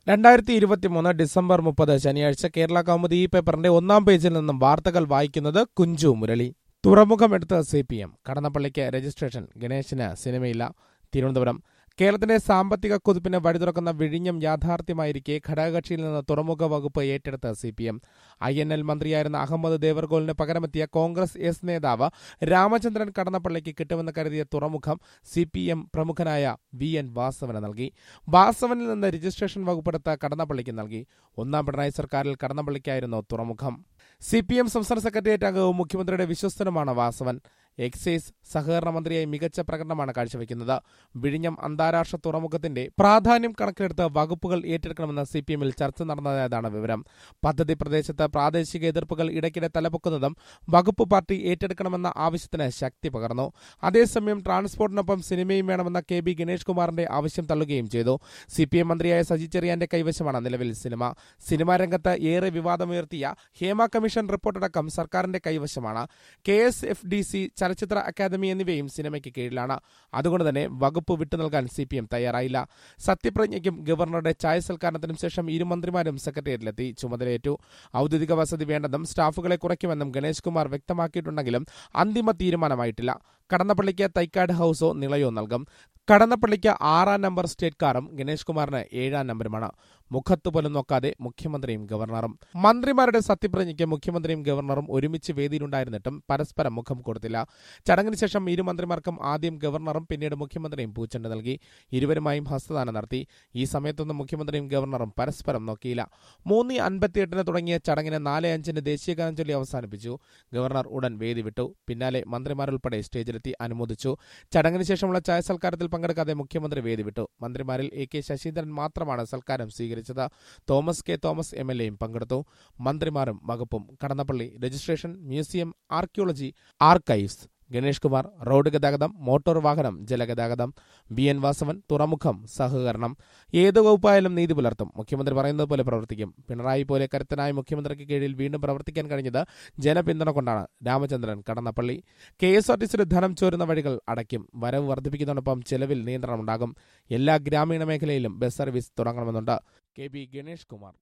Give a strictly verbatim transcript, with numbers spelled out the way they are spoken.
രണ്ടായിരത്തി ഇരുപത്തിമൂന്ന് ഡിസംബർ മുപ്പത് ശനിയാഴ്ച കേരള കൗമുദി ഈ പേപ്പറിന്റെ ഒന്നാം പേജിൽ നിന്നും വാർത്തകൾ വായിക്കുന്നത് കുഞ്ചു മുരളി. തുറമുഖമെടുത്ത് സി പി എം. കടന്നപ്പള്ളിക്ക് രജിസ്ട്രേഷൻ, ഗണേശന് സിനിമയില്ല. തിരുവനന്തപുരം. കേരളത്തിന്റെ സാമ്പത്തിക കുതിപ്പിന് വഴിതുറക്കുന്ന വിഴിഞ്ഞം യാഥാർത്ഥ്യമായിരിക്കെ ഘടകകക്ഷിയിൽ നിന്ന് തുറമുഖ വകുപ്പ് ഏറ്റെടുത്ത C P M. I N L മന്ത്രിയായിരുന്ന അഹമ്മദ് ദേവർകോളിന് പകരമെത്തിയ കോൺഗ്രസ് എസ് നേതാവ് രാമചന്ദ്രൻ കടന്നപ്പള്ളിക്ക് കിട്ടുമെന്ന് കരുതിയ തുറമുഖം സി പി എം പ്രമുഖനായ വി എൻ വാസവന് നൽകി. വാസവനിൽ നിന്ന് രജിസ്ട്രേഷൻ വകുപ്പെടുത്ത് കടന്നപ്പള്ളിക്ക് നൽകി. ഒന്നാം പിണറായി സർക്കാരിൽ കടന്നപ്പള്ളിക്കായിരുന്നു തുറമുഖം. സി പി എം സംസ്ഥാന സെക്രട്ടേറിയറ്റ് അംഗവും മുഖ്യമന്ത്രിയുടെ വിശ്വസ്തനുമാണ് വാസവൻ. എക്സൈസ് സഹകരണ മന്ത്രിയായി മികച്ച പ്രകടനമാണ് കാഴ്ചവെക്കുന്നത്. വിഴിഞ്ഞം അന്താരാഷ്ട്ര തുറമുഖത്തിന്റെ പ്രാധാന്യം കണക്കിലെടുത്ത് വകുപ്പുകൾ ഏറ്റെടുക്കണമെന്ന് സി പി എമ്മിൽ ചർച്ച നടന്നതാണ് വിവരം. പദ്ധതി പ്രദേശത്ത് പ്രാദേശിക എതിർപ്പുകൾ ഇടയ്ക്കിടെ തലപൊക്കുന്നതും വകുപ്പ് പാർട്ടി ഏറ്റെടുക്കണമെന്ന ആവശ്യത്തിന് ശക്തി പകർന്നു. അതേസമയം ട്രാൻസ്പോർട്ടിനൊപ്പം സിനിമയും വേണമെന്ന കെ ബി ഗണേഷ് കുമാറിന്റെ ആവശ്യം തള്ളുകയും ചെയ്തു. സി പി എം മന്ത്രിയായ സജി ചെറിയാന്റെ കൈവശമാണ് നിലവിൽ സിനിമ. സിനിമാ രംഗത്ത് ഏറെ വിവാദമുയർത്തിയ ഹേമ കമ്മീഷൻ റിപ്പോർട്ടടക്കം സർക്കാരിന്റെ കൈവശമാണ്. K S F D C, ചലച്ചിത്ര അക്കാദമി എന്നിവയും സിനിമയ്ക്ക് കീഴിലാണ്. അതുകൊണ്ട് തന്നെ വകുപ്പ് വിട്ടുനൽകാൻ സി പി എം തയ്യാറായില്ല. സത്യപ്രതിജ്ഞയ്ക്കും ഗവർണറുടെ ചായ സൽക്കാരത്തിനും ശേഷം ഇരു മന്ത്രിമാരും സെക്രട്ടേറിയറ്റിലെത്തി ചുമതലയേറ്റു. ഔദ്യോഗിക വസതി വേണ്ടെന്നും സ്റ്റാഫുകളെ കുറയ്ക്കുമെന്നും ഗണേഷ് കുമാർ വ്യക്തമാക്കിയിട്ടുണ്ടെങ്കിലും അന്തിമ തീരുമാനമായിട്ടില്ല. കടന്നപ്പള്ളിക്ക് തൈക്കാട് ഹൌസോ നിളയോ നൽകും. കടന്നപ്പള്ളിക്ക് ആറാം നമ്പർ സ്റ്റേറ്റ് കാറും ഗണേഷ് കുമാറിന് ഏഴാം നമ്പരുമാണ്. മുഖത്ത് പോലും നോക്കാതെ മുഖ്യമന്ത്രിയും ഗവർണറും. മന്ത്രിമാരുടെ സത്യപ്രതിജ്ഞയ്ക്ക് മുഖ്യമന്ത്രിയും ഗവർണറും ഒരുമിച്ച് വേദിയിലുണ്ടായിരുന്നിട്ടും പരസ്പരം മുഖം കൊടുത്തില്ല. ചടങ്ങിന് ശേഷം ഇരു മന്ത്രിമാർക്കും ആദ്യം ഗവർണറും പിന്നീട് മുഖ്യമന്ത്രിയും പൂച്ചെണ്ട് നൽകി. ഇരുവരുമായും ഹസ്തദാനം നടത്തി. ഈ സമയത്തൊന്നും മുഖ്യമന്ത്രിയും ഗവർണറും പരസ്പരം നോക്കിയില്ല. മൂന്ന് അൻപത്തിയെട്ടിന് തുടങ്ങിയ ചടങ്ങിന് നാല് അഞ്ചിന് ദേശീയഗാനം ചൊല്ലി അവസാനിപ്പിച്ചു. ഗവർണർ ഉടൻ വേദി വിട്ടു. പിന്നാലെ മന്ത്രിമാരുൾപ്പെടെ സ്റ്റേജിലെത്തി അനുമോദിച്ചു. ചടങ്ങിന് ശേഷമുള്ള ചായ സൽക്കാരത്തിൽ പങ്കെടുക്കാതെ മുഖ്യമന്ത്രി വേദി വിട്ടു. മന്ത്രിമാരിൽ എ കെ ശശീന്ദ്രൻ മാത്രമാണ് സൽക്കാരം സ്വീകരിച്ചത്. Thomas K Thomas M L എയും പങ്കെടുത്തു. മന്ത്രിമാരും വകുപ്പും. Kadannappally registration, museum, archaeology, archives. Ganesh Kumar road ഗതാഗതം, മോട്ടോർ വാഹനം, ജലഗതാഗതം. ബി എൻ വാസവൻ തുറമുഖം, സഹകരണം. ഏത് വകുപ്പായാലും നീതി പുലർത്തും. മുഖ്യമന്ത്രി പറയുന്നത് പോലെ പ്രവർത്തിക്കും. പിണറായി പോലെ കരുത്തനായ മുഖ്യമന്ത്രിക്ക് കീഴിൽ വീണ്ടും പ്രവർത്തിക്കാൻ കഴിഞ്ഞത് ജനപിന്തുണ കൊണ്ടാണ്. Ramachandran Kadannappally. K S R T സിയുടെ ധനം ചോരുന്ന വഴികൾ അടയ്ക്കും. വരവ് വർദ്ധിപ്പിക്കുന്നതോടൊപ്പം ചെലവിൽ നിയന്ത്രണമുണ്ടാകും. എല്ലാ ഗ്രാമീണ മേഖലയിലും ബസ് സർവീസ് തുടങ്ങണമെന്നുണ്ട്. K B Ganesh Kumar.